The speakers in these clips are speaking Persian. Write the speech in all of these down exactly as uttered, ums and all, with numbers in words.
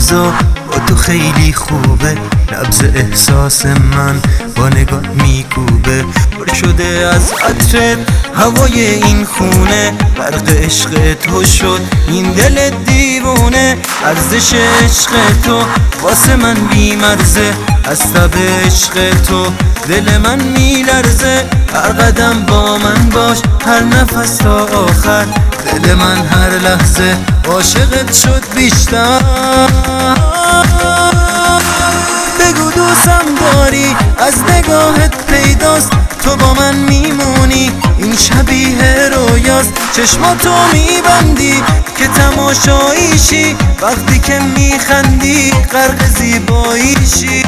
روزا با تو خیلی خوبه، نبض احساس من با نگاه میکوبه. پر شده از عطرت هوای این خونه، برق عشق تو شد این دل دیوونه. ارزش عشق تو واسه من بی‌مرزه، از تب عشق تو دل من میلرزه. هر قدم با من باش، هر نفس تا آخر، دل من هر لحظه عاشقت شد بیشتر. بگو دوستم داری، از نگاهت پیداست تو با من میمونی. این شبیه رویاست، چشماتو میبندی که تماشاییشی، وقتی که میخندی غرق زیباییشی.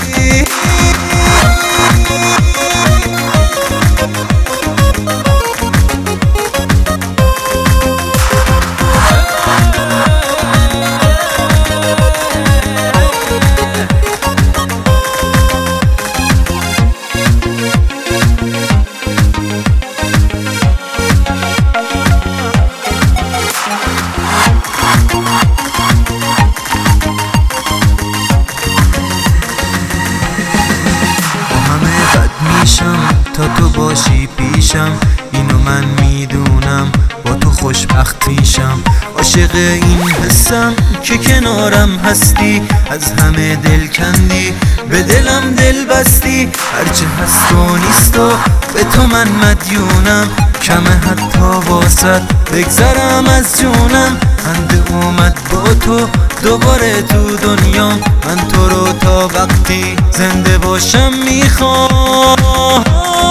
تا تو باشی پیشم، اینو من میدونم با تو خوشبخت میشم. عاشق این حسم که کنارم هستی، از همه دل کندی به دلم دل بستی. هرچه هست و نیست و به تو من مدیونم، کمه حتی واسد بگذرم از جونم. خنده اومد با تو دوباره تو دنیام، من تو رو تا وقتی زنده باشم میخوام.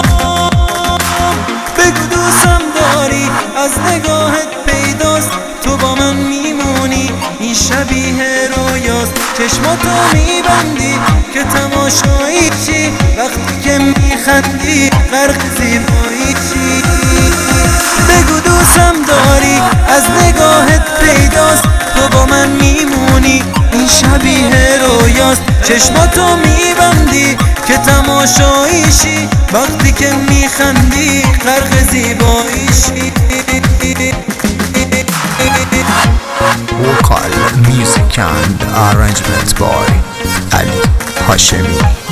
بگو دوستم داری، از نگاهت پیداست تو با من میمونی. این شبیه رویاست، چشماتو میبندی که تماشاییشی، وقتی که میخندی غرق زیباییشی. بگو دوستم داری، از نگاهت پیداست تو با من میمونی. این شبیه رویاست، چشماتو میبندی که تماشاییشی، وقتی که میخندی غرق زیباییشی. Vocal music and arrangement by Ali Hashemi.